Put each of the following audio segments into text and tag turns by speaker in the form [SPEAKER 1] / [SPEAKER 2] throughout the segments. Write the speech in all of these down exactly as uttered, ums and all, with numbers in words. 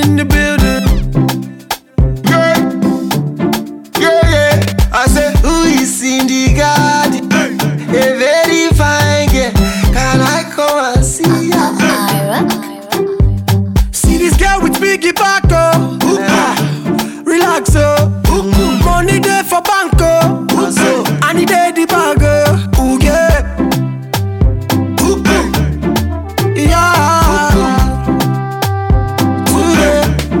[SPEAKER 1] in the building.
[SPEAKER 2] Yeah, yeah, yeah. I say, who is in the garden? A very fine girl. Can I come and see ya?
[SPEAKER 1] See this girl with biggie back, oh. Ah, relax, oh. Money there for banco. I need the bag, oh. Ooh, yeah. Yeah. Ooh, yeah.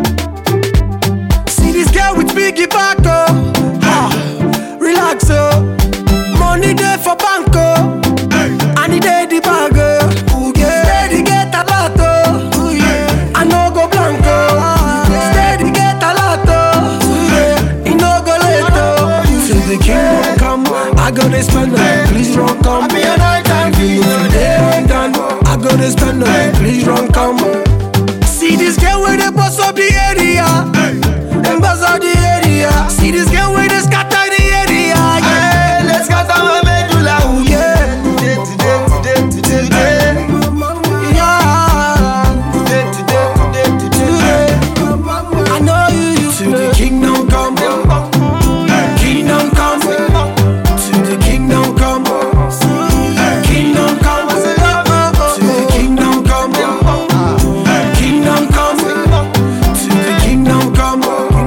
[SPEAKER 1] See this girl with biggie back, oh. Ah, relax, oh. Money there for banco. I need the bag, oh. Ooh, yeah. Steady get a lot, oh. Ooh, yeah. I no go blanco. Steady get a lot, oh. Ooh, yeah. It no go late, oh. Till the king come, I gotta spend it. Please don't come.
[SPEAKER 2] I be a night time for you.
[SPEAKER 1] If they ain't done, I gotta spend it. Please don't come. See this girl where they bust up the area. Them bust up the area. See this girl where they scatter the area. Yeah.
[SPEAKER 2] Hey, let's scatter my medulla.
[SPEAKER 1] Ooh, yeah.
[SPEAKER 2] Today, today, today, today, today.
[SPEAKER 1] Yeah.
[SPEAKER 2] Today, today, today, today.
[SPEAKER 1] I know you used to the kingdom come. Kingdom come. To the kingdom come. Kingdom come. To the kingdom come. Kingdom come. To the kingdom come.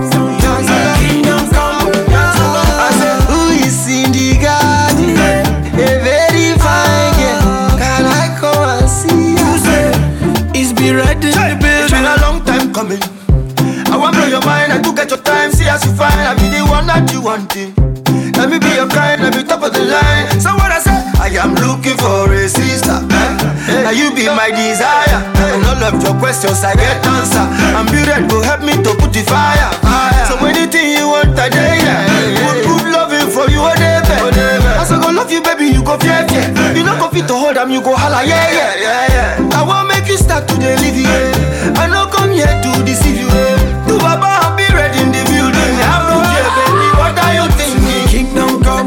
[SPEAKER 1] Kingdom come.
[SPEAKER 2] I say, who is in the garden? A very fine girl. Can I come and see ya?
[SPEAKER 1] You say it's be ready in the
[SPEAKER 2] It's been
[SPEAKER 1] building.
[SPEAKER 2] a long time coming. I want blow your mind, I do get your time. See as you find, I be the one that you wanted. Let me be your kind, let me top of the line. So what I say, I am looking for a sister. Eh? Now you be my desire. And all of your questions I get answer. And be ready to help me to put the fire. So anything you want, I dare ya. Put good loving for you, whatever. As I go love you, baby, you go fear, fear. You not go fit to hold them, you go holla, yeah, yeah, yeah, yeah. I want make you start to deliver, yeah. I no come here to deceive you, yeah. Do Baba and be ready in the building. I'm no fear, baby, what are you thinking?
[SPEAKER 1] Kingdom come.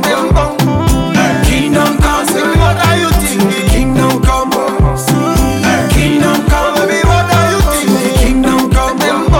[SPEAKER 1] Kingdom come.
[SPEAKER 2] What are you thinking?
[SPEAKER 1] Kingdom come. Kingdom come.
[SPEAKER 2] Baby, what are you thinking?
[SPEAKER 1] Kingdom come.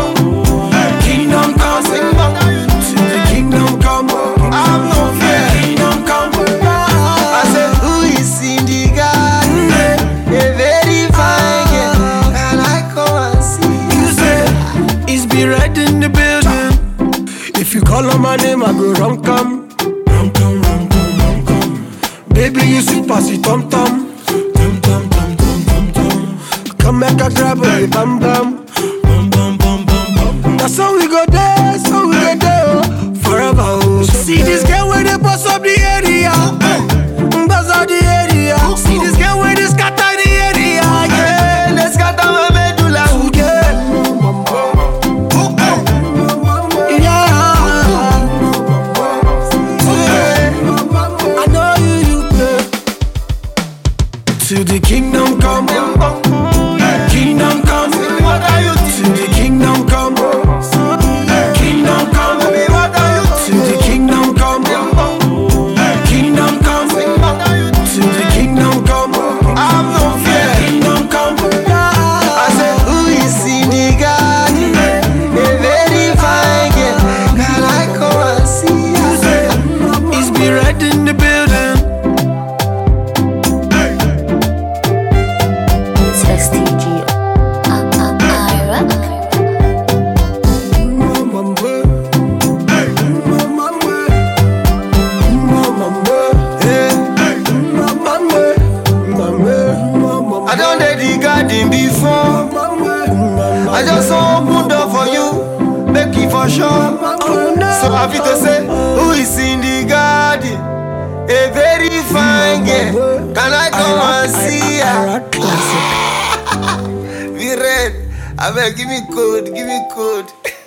[SPEAKER 1] Kingdom come. To the kingdom come.
[SPEAKER 2] I'm no fear.
[SPEAKER 1] Kingdom come.
[SPEAKER 2] I said, who is in the garden? A very fine girl. Can I come and see
[SPEAKER 1] You say it's be red in the building. If you call on my name, I go rum come. Rum come, rum come, rum come. Baby, you sweet pass it tom tom. Tom tom tom tom tom tom. Come make a grab a bam bam. Bam bam bam bam bam. That's how we go there, so we go there oh. Forever oh. See this girl where they bust up the area. Bust up the area. See this girl where they scatter the area. Yeah.
[SPEAKER 2] Hey, let's scatter my medulla.
[SPEAKER 1] Ooh, yeah. I know you, you play. To the kingdom come. Kingdom come.
[SPEAKER 2] What are you
[SPEAKER 1] To
[SPEAKER 2] thinking?
[SPEAKER 1] the kingdom come. Kingdom come.
[SPEAKER 2] Baby, what are you
[SPEAKER 1] To the kingdom come. Kingdom come. To the kingdom come.
[SPEAKER 2] I'm no fear.
[SPEAKER 1] Kingdom come.
[SPEAKER 2] I said, who is in the garden? A very fine girl. Can I come and see ya?
[SPEAKER 1] It's be red in the building.
[SPEAKER 3] It's S T G.
[SPEAKER 2] I done did the garden before. I just open door for you, make it for sure. So I feel to say, who is in the garden? A very fine girl. Can I come and see ya? Be red. I beg, give me code, give me code.